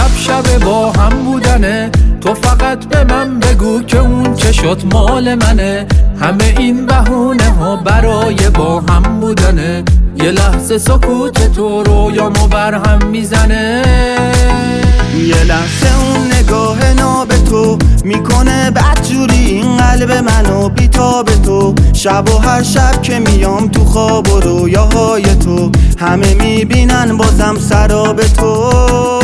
شب با هم بودنه. تو فقط به من بگو که اون چشات مال منه. همه این بهونه ها برای با هم بودنه. یه لحظه سکوت تو رویامو بر هم میزنه. یه لحظه اون نگاه ناب تو میکنه بدجوری این قلب منو بیتاب تو. شب و هر شب که میام تو خواب و رویاهای تو، همه میبینن بازم سراب تو.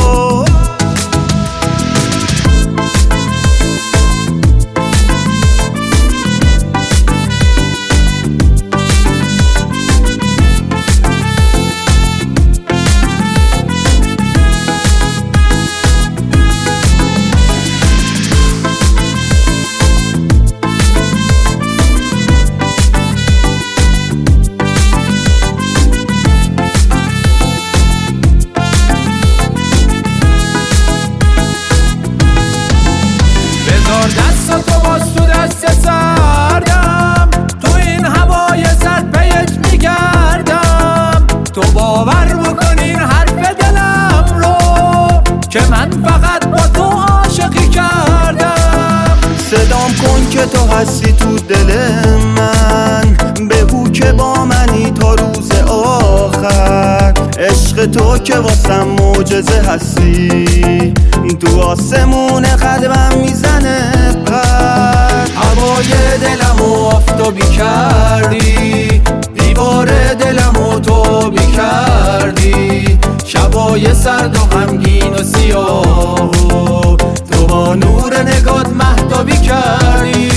دستاتو باز تو دست سردم، تو این هوای سرد پیت میگردم. تو باور بکن این حرف دلم رو که من فقط با تو عاشقی کردم. صدام کن که تو هستی تو دل من، بگو که با منی تا روز آخر. عشق تو که واسم معجزه هستی، تو آسمون قلبم میزنه پر. هوای دلمو آفتابی کردی، دیوار دلمو تو بی کردی. شبای سرد و غمگین و سیاه تو با نور نگات مهتابی کردی.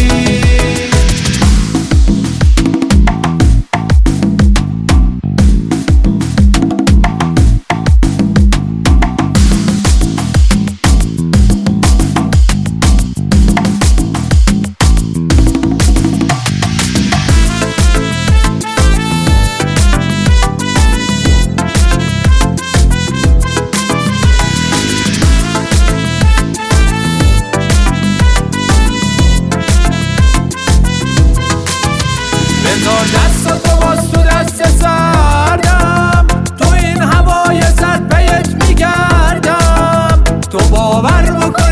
بذار دستاتو باز تو دست سردم، تو این هوای سرد پیت میگردم. تو باور بکن